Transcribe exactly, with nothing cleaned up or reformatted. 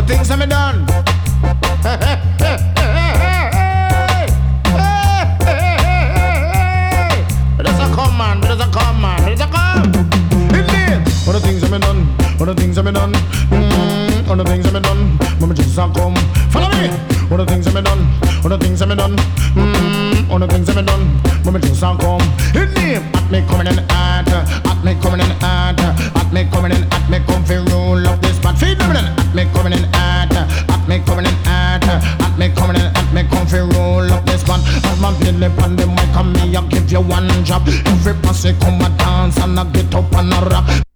things that me done. There's a come man, there's a come man, there's a come. Indeed. All the things that me done, all the things that me done, mm, all the things that me done. Mama just a come. Follow me. All the things that me done, all the things that me done, mm, all the things that me done. Mama just a come. Indeed. At me coming in at, at me coming in at, at me coming in at me come fi roll up this spot. Feed me then. At me coming in at, at me coming in at, at me coming in at me come fi roll up this spot. As my belly on the mic and me I give you one job. Every posse come a dance and I get up and a rock.